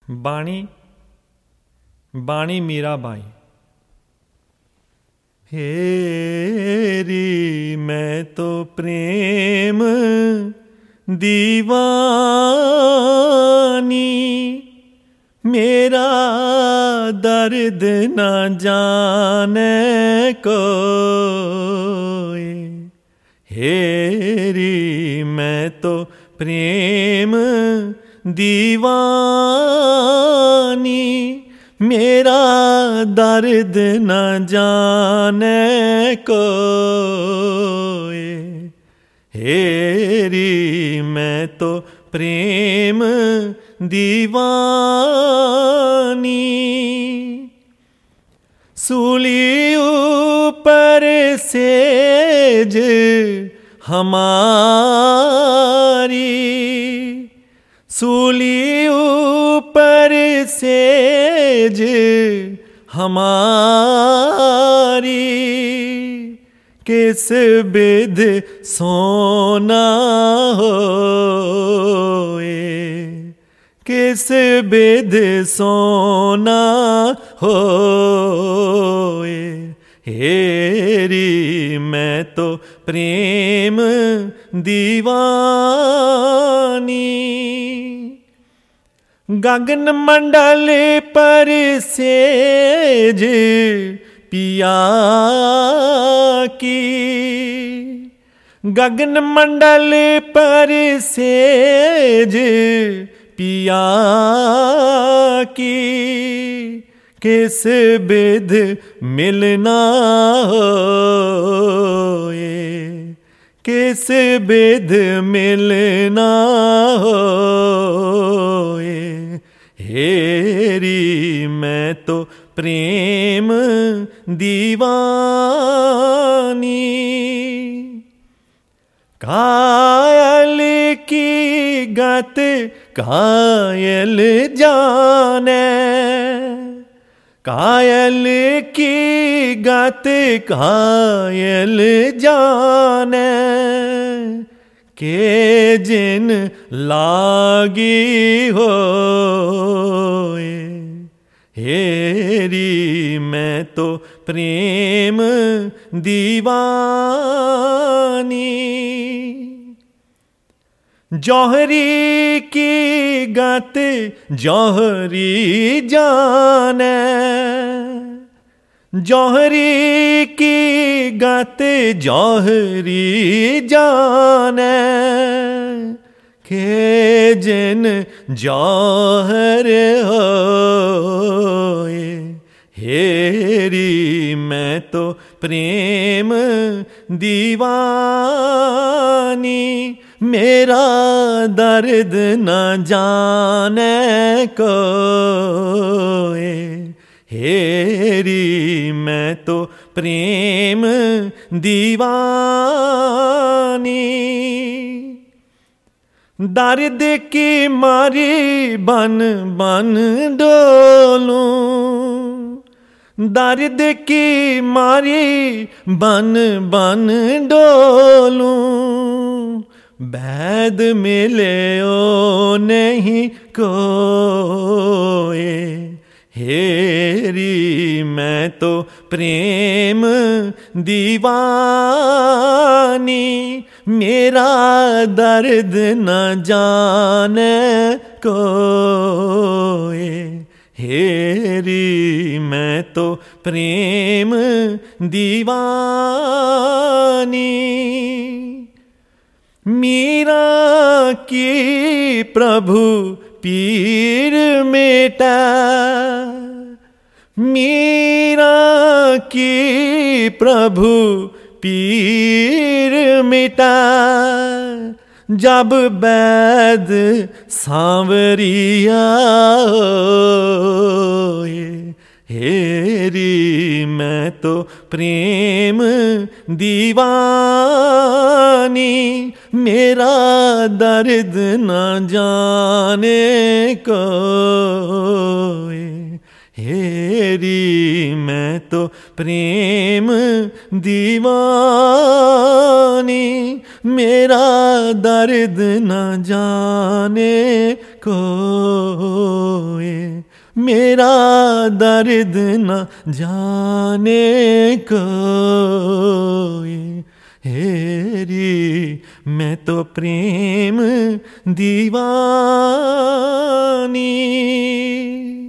बाणी बाणी मीराबाई। हेरी मैं तो प्रेम दीवानी, मेरा दर्द न जाने कोई। हेरी मैं तो प्रेम दीवानी, मेरा दर्द न जाने कोई। हेरी मैं तो प्रेम दीवानी, सूली ऊपर सेज हमारी, सूली ऊपर सेज हमारी। किस बिध सोना होए, किस बिध सोना होए। हेरी मैं तो प्रेम दीवानी, गगन मंडल पर सेज पिया की, गगन मंडल पर सेज पिया की। किस बिध मिलना होए, किस बिध मिलना होए। हेरी मैं तो प्रेम दीवानी, कायल की गत कायल जाने, कायल की गत कायल जाने। के जिन लागी होए। हेरी मैं तो प्रेम दीवानी, जौहरी की गत जौहरी जाने, जौहरी की गत जौहरी जाने। के जिन जौहर होए। हेरी मैं तो प्रेम दीवानी, मेरा दर्द न जाने कोई। हेरी मैं तो प्रेम दीवानी, दर्द की मारी बन बन डोलूं, दर्द की मारी बन बन डोलूं। बैद मिले ओ नहीं कोई। हेरी मैं तो प्रेम दीवानी, मेरा दर्द न जाने कोई। हेरी मैं तो प्रेम दीवानी, मीरा की प्रभु पीर मेटा, मीरा की प्रभु पीर मिटा। जब बैद सांवरिया होए। हेरी मैं तो प्रेम दीवानी, मेरा दर्द न जाने कोई। हेरी मैं तो प्रेम दीवानी, मेरा दर्द न जाने कोई। मेरा दर्द न जाने कोई। हेरी मैं तो प्रेम दीवानी।